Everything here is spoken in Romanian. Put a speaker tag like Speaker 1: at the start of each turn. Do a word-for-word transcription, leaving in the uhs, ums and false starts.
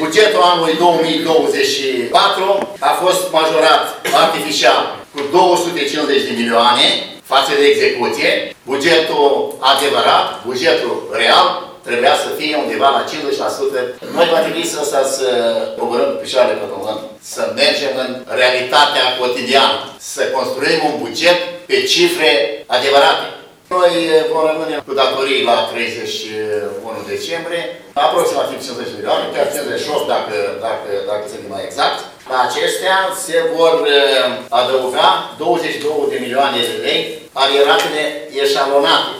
Speaker 1: bugetul anului două mii douăzeci și patru a fost majorat artificial cu două sute cincizeci de milioane față de execuție. Bugetul adevărat, bugetul real, trebuia să fie undeva la cincizeci la sută. Noi va trebui să, să, să coborâm picioarele pe pământ, să mergem în realitatea cotidiană, să construim un buget pe cifre adevărate. Noi vom rămâne cu datorii la treizeci și unu decembrie, aproximativ cincizeci de milioane, chiar cincizeci și opt dacă, dacă, dacă suntem mai exact. La acestea se vor adăuga douăzeci și două de milioane de lei ale ratele eșalonate.